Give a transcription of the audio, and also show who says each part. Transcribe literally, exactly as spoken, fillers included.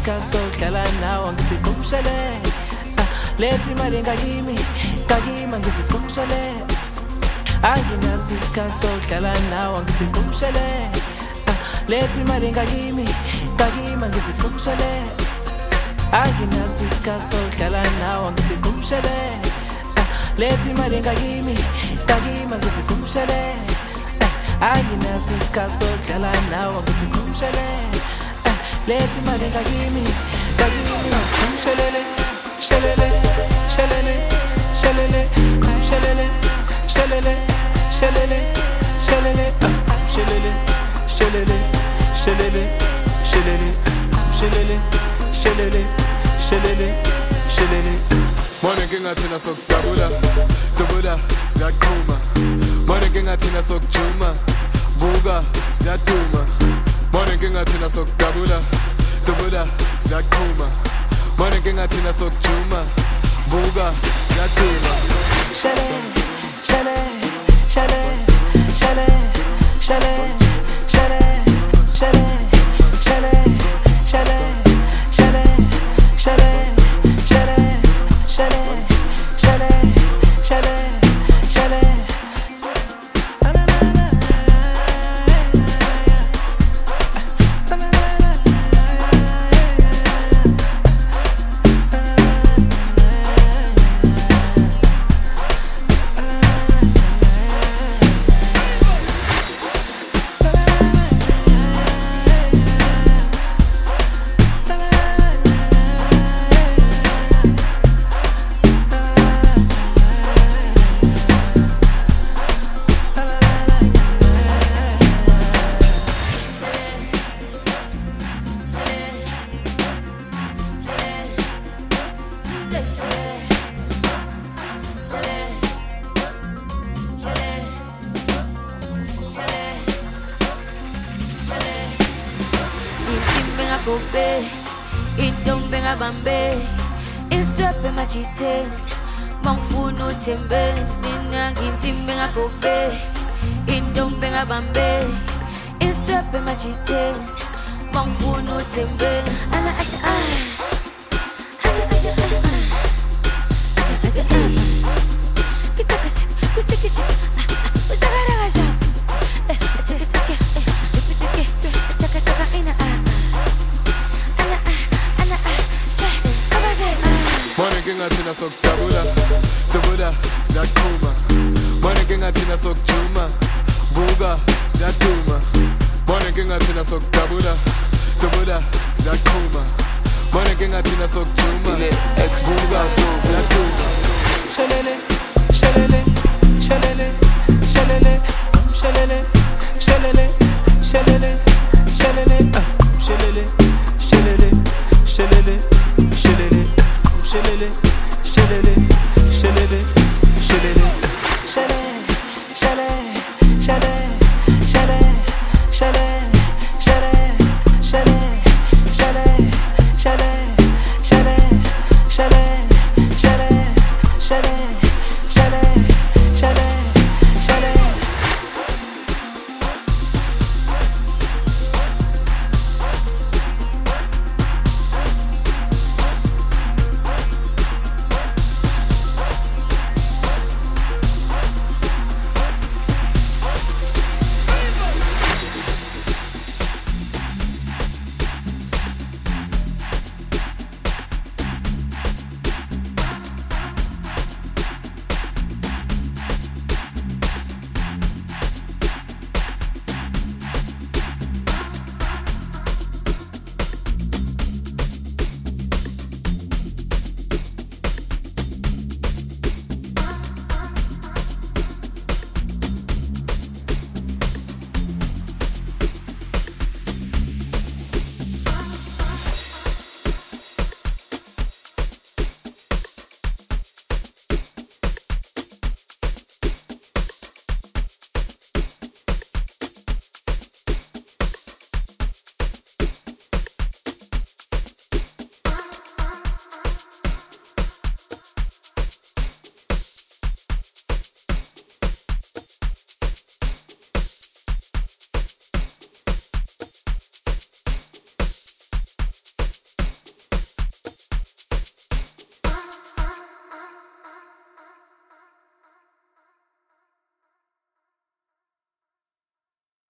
Speaker 1: isikhathi sokudlala nawe ngisiqhubishele lethi imali ngakimi ngakima ngisiqhubishele anginaso isikhathi sokudlala nawe ngisiqhubishele lethi imali ngakimi ngakima ngisiqhubishele anginaso isikhathi sokudlala nawe ngisiqhubishele lethi imali ngakimi ngakima ngisiqhubishele anginaso isikhathi sokudlala nawe ngisiqhubishele lethi imali ngakimi ngakimi shelele shelele shelele shelele shelele shelele shelele shelele shelele shelele shelele shelele shelele shelele shelele shelele
Speaker 2: Mone ngingathina sokudabula dubula siyaqhuma Mone ngingathina sokujuma buka siyaduma Mone ngingathina sokudabula dubula siyaqhuma Mone ngingathina sokujuma buka siyaduma
Speaker 1: Shale shale shale shale shale shale shale shale shale shale shale shale shale shale shale shale
Speaker 3: Gobe, intombi ngabambe, isitwebhe majitheni, mangifuna uthembe, mina ngintimbi ngagobe, intombi ngabambe, isitwebhe majitheni, mangifuna uthembe, ana asha ah, ana asha ah, asha asha ah, kitaka kitaka kitaka, utaka raja, eh, kitaka kitaka, eh, kitaka kitaka ina ah.
Speaker 2: Mone ngingathina sokudabula dubula siyaqhuma Mone ngingathina sokujuma buka siyaduma Mone ngingathina sokudabula dubula siyaqhuma Mone ngingathina sokujuma buka siyaduma
Speaker 1: Shelele shelele shelele shelele shelele shelele shelele shelele shelele shelele shelele shelele Shelele, shelele, shelele, shelele, shele, shele, shele.